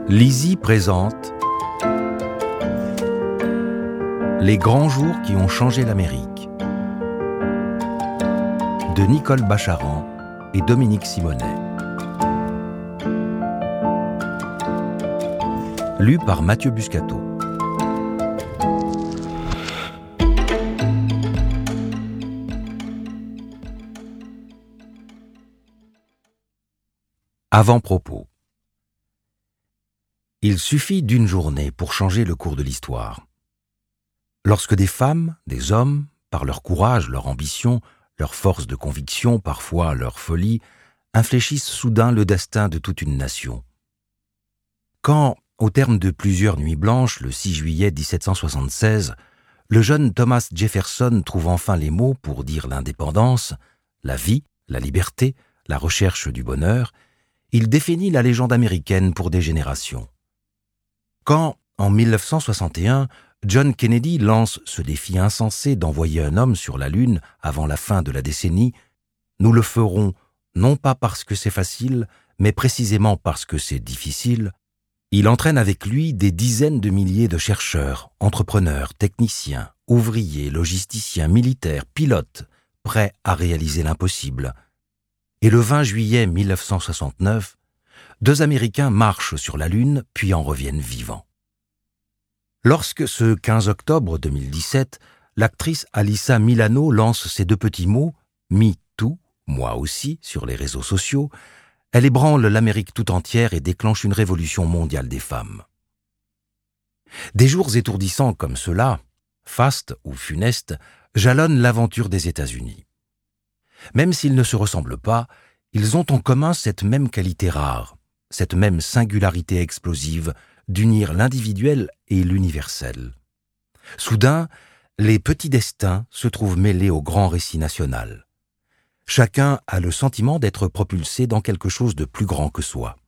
Lizzie présente Les grands jours qui ont changé l'Amérique de Nicole Bacharan et Dominique Simonet. Lu par Mathieu Buscato. Avant-propos. Il suffit d'une journée pour changer le cours de l'histoire. Lorsque des femmes, des hommes, par leur courage, leur ambition, leur force de conviction, parfois leur folie, infléchissent soudain le destin de toute une nation. Quand, au terme de plusieurs nuits blanches, le 6 juillet 1776, le jeune Thomas Jefferson trouve enfin les mots pour dire l'indépendance, la vie, la liberté, la recherche du bonheur, il définit la légende américaine pour des générations. Quand, en 1961, John Kennedy lance ce défi insensé d'envoyer un homme sur la Lune avant la fin de la décennie, nous le ferons non pas parce que c'est facile, mais précisément parce que c'est difficile, il entraîne avec lui des dizaines de milliers de chercheurs, entrepreneurs, techniciens, ouvriers, logisticiens, militaires, pilotes, prêts à réaliser l'impossible. Et le 20 juillet 1969, 2 Américains marchent sur la Lune puis en reviennent vivants. Lorsque ce 15 octobre 2017, l'actrice Alyssa Milano lance ces 2 petits mots « Me Too », moi aussi, sur les réseaux sociaux, elle ébranle l'Amérique tout entière et déclenche une révolution mondiale des femmes. Des jours étourdissants comme ceux-là, fastes ou funestes, jalonnent l'aventure des États-Unis. Même s'ils ne se ressemblent pas, ils ont en commun cette même qualité rare, cette même singularité explosive d'unir l'individuel et l'universel. Soudain, les petits destins se trouvent mêlés au grand récit national. Chacun a le sentiment d'être propulsé dans quelque chose de plus grand que soi.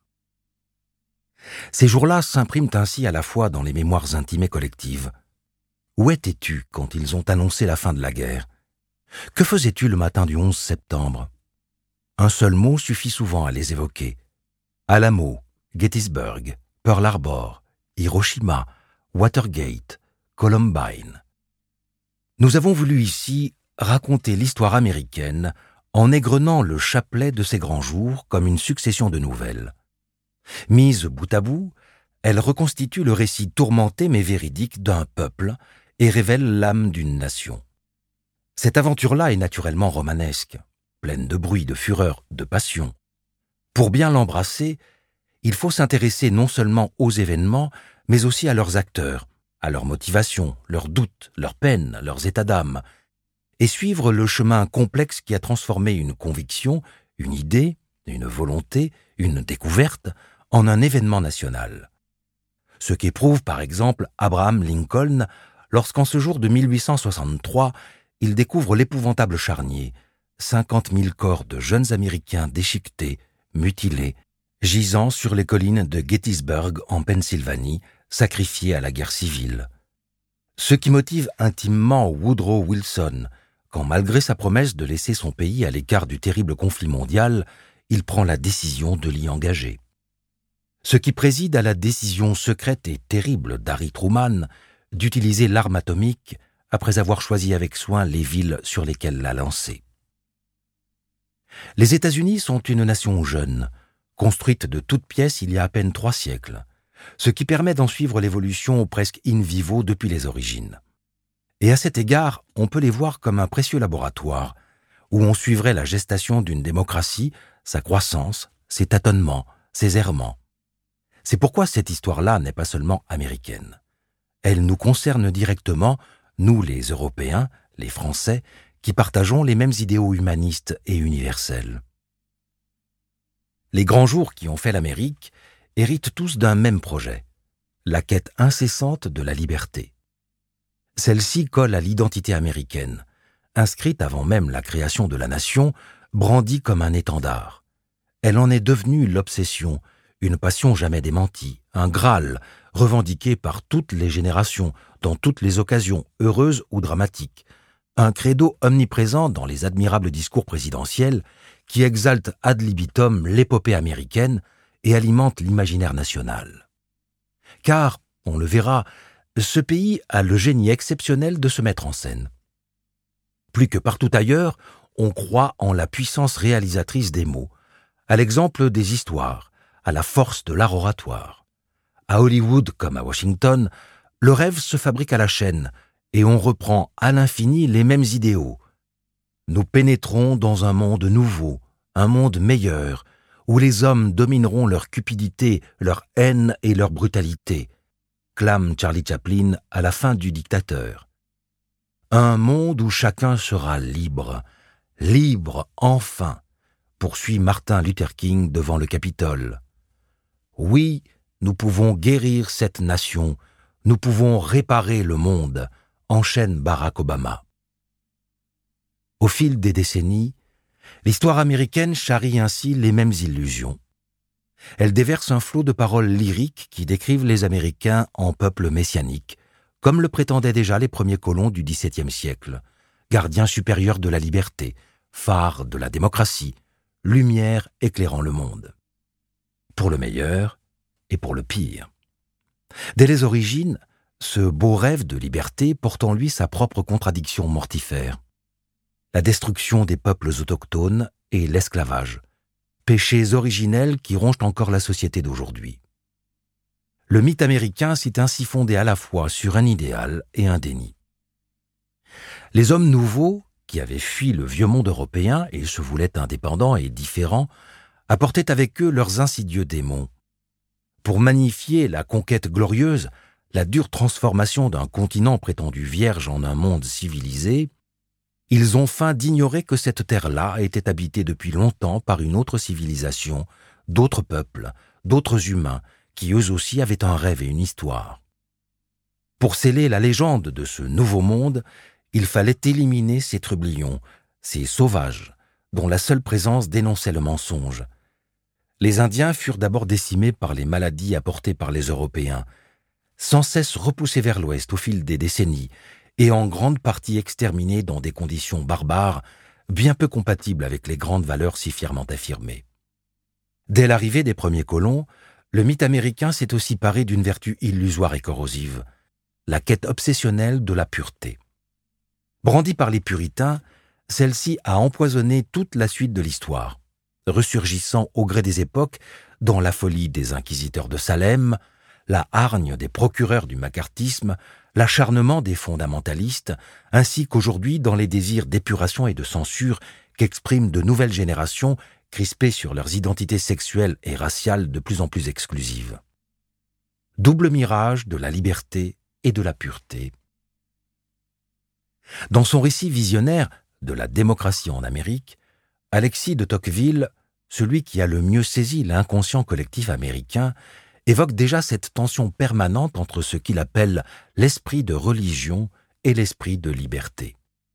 Ces jours-là s'impriment ainsi à la fois dans les mémoires intimes et collectives. Où étais-tu quand ils ont annoncé la fin de la guerre ? Que faisais-tu le matin du 11 septembre ? Un seul mot suffit souvent à les évoquer. Alamo, Gettysburg, Pearl Harbor, Hiroshima, Watergate, Columbine. Nous avons voulu ici raconter l'histoire américaine en égrenant le chapelet de ces grands jours comme une succession de nouvelles. Mise bout à bout, elle reconstitue le récit tourmenté mais véridique d'un peuple et révèle l'âme d'une nation. Cette aventure-là est naturellement romanesque, pleine de bruit, de fureur, de passion. Pour bien l'embrasser, il faut s'intéresser non seulement aux événements, mais aussi à leurs acteurs, à leurs motivations, leurs doutes, leurs peines, leurs états d'âme, et suivre le chemin complexe qui a transformé une conviction, une idée, une volonté, une découverte, en un événement national. Ce qu'éprouve par exemple Abraham Lincoln lorsqu'en ce jour de 1863, il découvre l'épouvantable charnier, 50 000 corps de jeunes Américains déchiquetés, mutilés, gisant sur les collines de Gettysburg en Pennsylvanie, sacrifiés à la guerre civile. Ce qui motive intimement Woodrow Wilson, quand malgré sa promesse de laisser son pays à l'écart du terrible conflit mondial, il prend la décision de l'y engager. Ce qui préside à la décision secrète et terrible d'Harry Truman d'utiliser l'arme atomique après avoir choisi avec soin les villes sur lesquelles la lancer. Les États-Unis sont une nation jeune, construite de toutes pièces il y a à peine 3 siècles, ce qui permet d'en suivre l'évolution presque in vivo depuis les origines. Et à cet égard, on peut les voir comme un précieux laboratoire, où on suivrait la gestation d'une démocratie, sa croissance, ses tâtonnements, ses errements. C'est pourquoi cette histoire-là n'est pas seulement américaine. Elle nous concerne directement, nous les Européens, les Français, qui partageons les mêmes idéaux humanistes et universels. Les grands jours qui ont fait l'Amérique héritent tous d'un même projet, la quête incessante de la liberté. Celle-ci colle à l'identité américaine, inscrite avant même la création de la nation, brandie comme un étendard. Elle en est devenue l'obsession, une passion jamais démentie, un Graal, revendiqué par toutes les générations, dans toutes les occasions, heureuses ou dramatiques, un credo omniprésent dans les admirables discours présidentiels qui exalte ad libitum l'épopée américaine et alimente l'imaginaire national. car, on le verra, ce pays a le génie exceptionnel de se mettre en scène. Plus que partout ailleurs, on croit en la puissance réalisatrice des mots, à l'exemple des histoires, à la force de l'art oratoire. À Hollywood comme à Washington, le rêve se fabrique à la chaîne et on reprend à l'infini les mêmes idéaux. Nous pénétrons dans un monde nouveau, un monde meilleur, où les hommes domineront leur cupidité, leur haine et leur brutalité, clame Charlie Chaplin à la fin du Dictateur. Un monde où chacun sera libre, libre enfin, poursuit Martin Luther King devant le Capitole. Oui, nous pouvons guérir cette nation, nous pouvons réparer le monde, enchaîne Barack Obama. Au fil des décennies, l'histoire américaine charrie ainsi les mêmes illusions. Elle déverse un flot de paroles lyriques qui décrivent les Américains en peuple messianique, comme le prétendaient déjà les premiers colons du XVIIe siècle, gardiens supérieurs de la liberté, phare de la démocratie, lumière éclairant le monde. Pour le meilleur et pour le pire. Dès les origines, ce beau rêve de liberté porte en lui sa propre contradiction mortifère. La destruction des peuples autochtones et l'esclavage, péchés originels qui rongent encore la société d'aujourd'hui. Le mythe américain s'est ainsi fondé à la fois sur un idéal et un déni. Les hommes nouveaux, qui avaient fui le vieux monde européen et se voulaient indépendants et différents, apportaient avec eux leurs insidieux démons. Pour magnifier la conquête glorieuse, la dure transformation d'un continent prétendu vierge en un monde civilisé, ils ont feint d'ignorer que cette terre-là était habitée depuis longtemps par une autre civilisation, d'autres peuples, d'autres humains, qui eux aussi avaient un rêve et une histoire. Pour sceller la légende de ce nouveau monde, il fallait éliminer ces trublions, ces sauvages, dont la seule présence dénonçait le mensonge. Les Indiens furent d'abord décimés par les maladies apportées par les Européens, sans cesse repoussés vers l'ouest au fil des décennies, et en grande partie exterminés dans des conditions barbares, bien peu compatibles avec les grandes valeurs si fièrement affirmées. Dès l'arrivée des premiers colons, le mythe américain s'est aussi paré d'une vertu illusoire et corrosive, la quête obsessionnelle de la pureté. Brandie par les puritains, celle-ci a empoisonné toute la suite de l'histoire, ressurgissant au gré des époques dans la folie des inquisiteurs de Salem, la hargne des procureurs du macartisme, l'acharnement des fondamentalistes, ainsi qu'aujourd'hui dans les désirs d'épuration et de censure qu'expriment de nouvelles générations crispées sur leurs identités sexuelles et raciales de plus en plus exclusives. Double mirage de la liberté et de la pureté. Dans son récit visionnaire de la démocratie en Amérique, Alexis de Tocqueville, celui qui a le mieux saisi l'inconscient collectif américain, évoque déjà cette tension permanente entre ce qu'il appelle l'esprit de religion et l'esprit de liberté.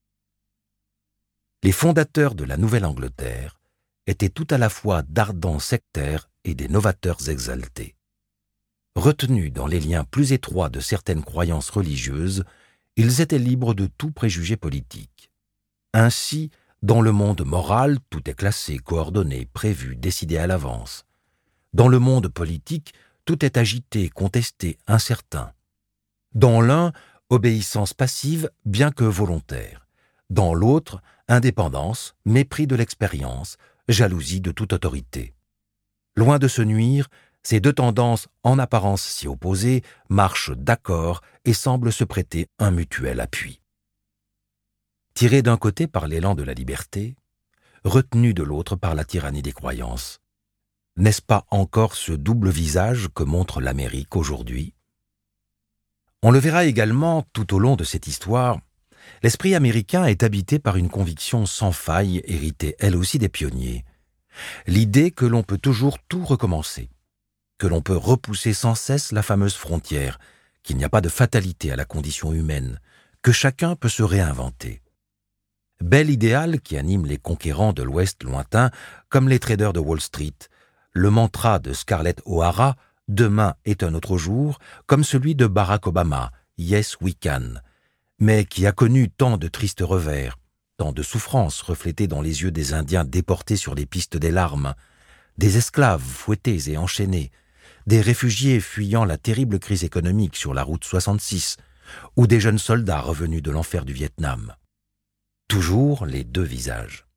Les fondateurs de la Nouvelle-Angleterre étaient tout à la fois d'ardents sectaires et des novateurs exaltés. Retenus dans les liens plus étroits de certaines croyances religieuses, ils étaient libres de tout préjugé politique. Ainsi, dans le monde moral, tout est classé, coordonné, prévu, décidé à l'avance. Dans le monde politique, tout est agité, contesté, incertain. Dans l'un, obéissance passive, bien que volontaire. Dans l'autre, indépendance, mépris de l'expérience, jalousie de toute autorité. Loin de se nuire, ces deux tendances, en apparence si opposées, marchent d'accord et semblent se prêter un mutuel appui. Tirés d'un côté par l'élan de la liberté, retenus de l'autre par la tyrannie des croyances. N'est-ce pas encore ce double visage que montre l'Amérique aujourd'hui? On le verra également tout au long de cette histoire, l'esprit américain est habité par une conviction sans faille, héritée elle aussi des pionniers. L'idée que l'on peut toujours tout recommencer, que l'on peut repousser sans cesse la fameuse frontière, qu'il n'y a pas de fatalité à la condition humaine, que chacun peut se réinventer. Bel idéal qui anime les conquérants de l'Ouest lointain, comme les traders de Wall Street, le mantra de Scarlett O'Hara, « Demain est un autre jour », comme celui de Barack Obama, « Yes, we can », mais qui a connu tant de tristes revers, tant de souffrances reflétées dans les yeux des Indiens déportés sur les pistes des larmes, des esclaves fouettés et enchaînés, des réfugiés fuyant la terrible crise économique sur la route 66, ou des jeunes soldats revenus de l'enfer du Vietnam. Toujours les deux visages.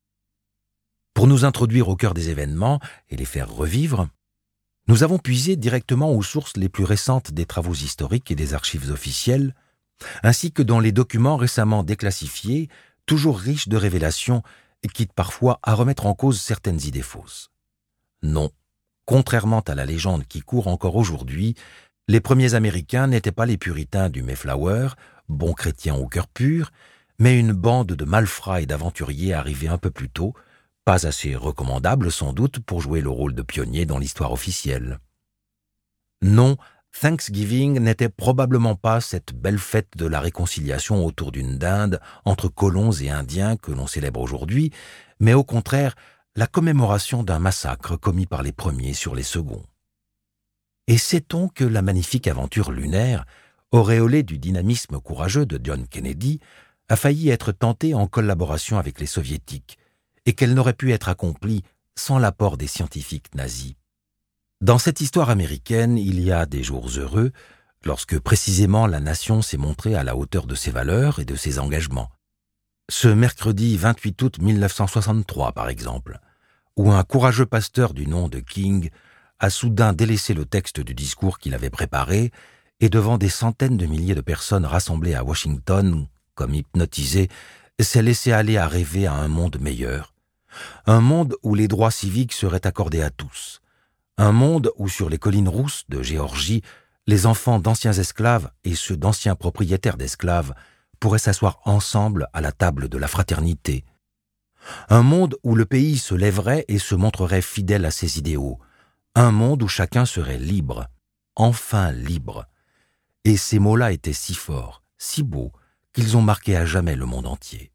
Pour nous introduire au cœur des événements et les faire revivre, nous avons puisé directement aux sources les plus récentes des travaux historiques et des archives officielles, ainsi que dans les documents récemment déclassifiés, toujours riches de révélations et quitte parfois à remettre en cause certaines idées fausses. Non, contrairement à la légende qui court encore aujourd'hui, les premiers Américains n'étaient pas les puritains du Mayflower, bons chrétiens au cœur pur, mais une bande de malfrats et d'aventuriers arrivés un peu plus tôt, pas assez recommandables sans doute pour jouer le rôle de pionniers dans l'histoire officielle. Non, Thanksgiving n'était probablement pas cette belle fête de la réconciliation autour d'une dinde entre colons et Indiens que l'on célèbre aujourd'hui, mais au contraire la commémoration d'un massacre commis par les premiers sur les seconds. Et sait-on que la magnifique aventure lunaire, auréolée du dynamisme courageux de John Kennedy, a failli être tentée en collaboration avec les Soviétiques, et qu'elle n'aurait pu être accomplie sans l'apport des scientifiques nazis. Dans cette histoire américaine, il y a des jours heureux, lorsque précisément la nation s'est montrée à la hauteur de ses valeurs et de ses engagements. Ce mercredi 28 août 1963, par exemple, où un courageux pasteur du nom de King a soudain délaissé le texte du discours qu'il avait préparé et devant des centaines de milliers de personnes rassemblées à Washington, comme hypnotisé, s'est laissé aller à rêver à un monde meilleur. Un monde où les droits civiques seraient accordés à tous. Un monde où sur les collines rousses de Géorgie, les enfants d'anciens esclaves et ceux d'anciens propriétaires d'esclaves pourraient s'asseoir ensemble à la table de la fraternité. Un monde où le pays se lèverait et se montrerait fidèle à ses idéaux. Un monde où chacun serait libre, enfin libre. Et ces mots-là étaient si forts, si beaux, qu'ils ont marqué à jamais le monde entier.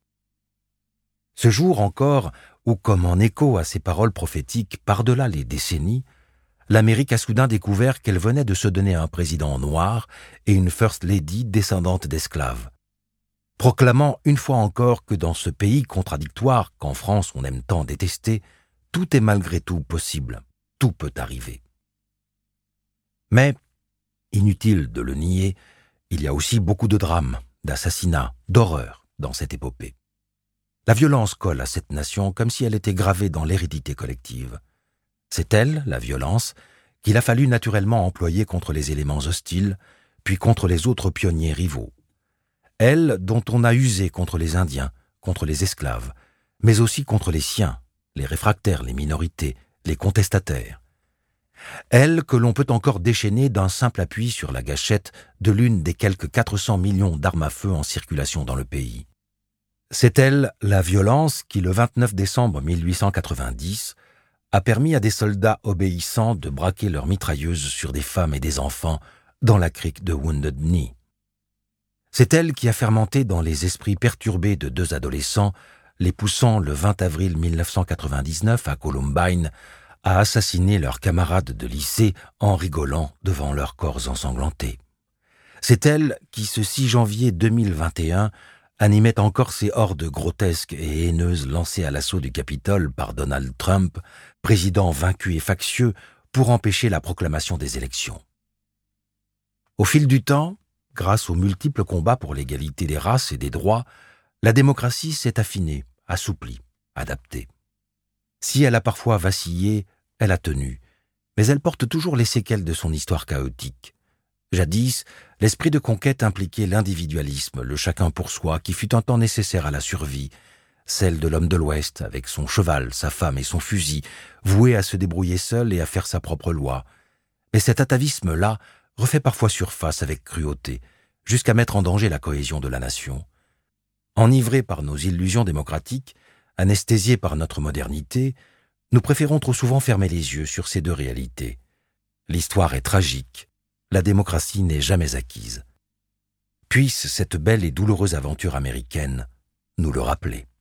Ce jour encore, où comme en écho à ces paroles prophétiques par-delà les décennies, l'Amérique a soudain découvert qu'elle venait de se donner un président noir et une First Lady descendante d'esclaves, proclamant une fois encore que dans ce pays contradictoire qu'en France on aime tant détester, tout est malgré tout possible, tout peut arriver. Mais, inutile de le nier, il y a aussi beaucoup de drames, d'assassinats, d'horreurs dans cette épopée. La violence colle à cette nation comme si elle était gravée dans l'hérédité collective. C'est elle, la violence, qu'il a fallu naturellement employer contre les éléments hostiles, puis contre les autres pionniers rivaux. Elle dont on a usé contre les Indiens, contre les esclaves, mais aussi contre les siens, les réfractaires, les minorités, les contestataires. Elle que l'on peut encore déchaîner d'un simple appui sur la gâchette de l'une des quelques 400 millions d'armes à feu en circulation dans le pays. C'est elle, la violence, qui le 29 décembre 1890 a permis à des soldats obéissants de braquer leurs mitrailleuses sur des femmes et des enfants dans la crique de Wounded Knee. C'est elle qui a fermenté dans les esprits perturbés de deux adolescents, les poussant le 20 avril 1999 à Columbine à assassiner leurs camarades de lycée en rigolant devant leurs corps ensanglantés. C'est elle qui, ce 6 janvier 2021, animait encore ces hordes grotesques et haineuses lancées à l'assaut du Capitole par Donald Trump, président vaincu et factieux, pour empêcher la proclamation des élections. Au fil du temps, grâce aux multiples combats pour l'égalité des races et des droits, la démocratie s'est affinée, assouplie, adaptée. Si elle a parfois vacillé, elle a tenu, mais elle porte toujours les séquelles de son histoire chaotique. Jadis, l'esprit de conquête impliquait l'individualisme, le chacun pour soi, qui fut un temps nécessaire à la survie, celle de l'homme de l'Ouest, avec son cheval, sa femme et son fusil, voué à se débrouiller seul et à faire sa propre loi. Mais cet atavisme-là refait parfois surface avec cruauté, jusqu'à mettre en danger la cohésion de la nation. Enivrés par nos illusions démocratiques, anesthésiés par notre modernité, nous préférons trop souvent fermer les yeux sur ces deux réalités. L'histoire est tragique. La démocratie n'est jamais acquise. Puisse cette belle et douloureuse aventure américaine nous le rappeler.